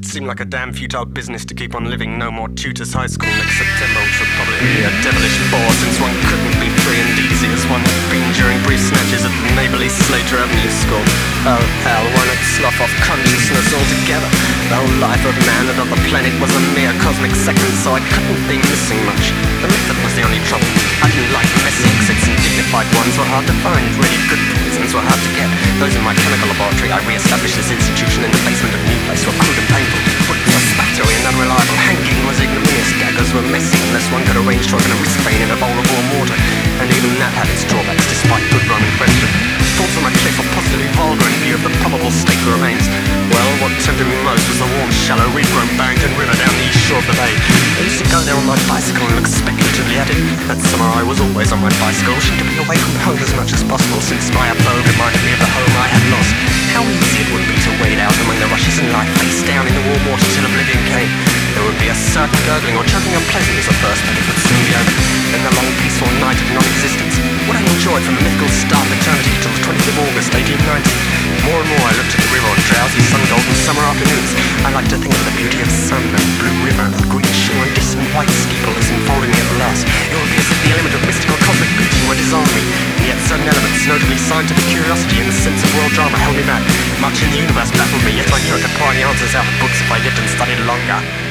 seemed like a damn futile business to keep on living. No more tutors, high school next September, which would probably be a devilish bore, since one couldn't be free and easy as one had been during brief snatches at the neighbourly Slater Avenue school. Oh hell, one had slough off consciousness altogether. The whole life of man and of the planet was a mere cosmic second, so I couldn't be missing much. The method was the only trouble. I didn't like messy exits, and dignified ones were hard to find. Really good poisons were hard to get. Those in my chemical laboratory, I re-established this institution in the basement of New Place were crude and painful. Bullets were spattery and unreliable. Hanging was ignominious. Daggers were messy unless one could arrange to open a wrist vein in a bowl of warm water. And even that had its drawbacks despite good Roman friendship. Falls on a cliff were positively vulgar in view of the probable state of the remains. Well, what tempted me most was the warm, shallow, reed-grown Barrington River down the east shore of the bay. I used to go there on my bicycle and look speculatively at it. That summer I was always on my bicycle, wishing to be away from home as much as possible, since my abode reminded me of the home I had lost. How easy it would be to wade out among the rushes and lie face down in the warm water till oblivion came. There would be a certain gurgling or choking unpleasantness at first, but it would soon be over. Then the long peaceful night of non-existence. What I enjoyed from the mythical start of eternity till the 20th of August, 1890. More and more I looked at the river on drowsy sun-golden summer afternoons. I liked to think of the beauty of sun and blue river, the green shore and distant white steeples enfolding me at last. It would be as if the element of mystical cosmic beauty were dissolving me, and yet certain elements, notably scientific curiosity and the sense of world drama, held me back. Much in the universe baffled me, yet I knew I could pry the answers out of books if I lived and studied longer.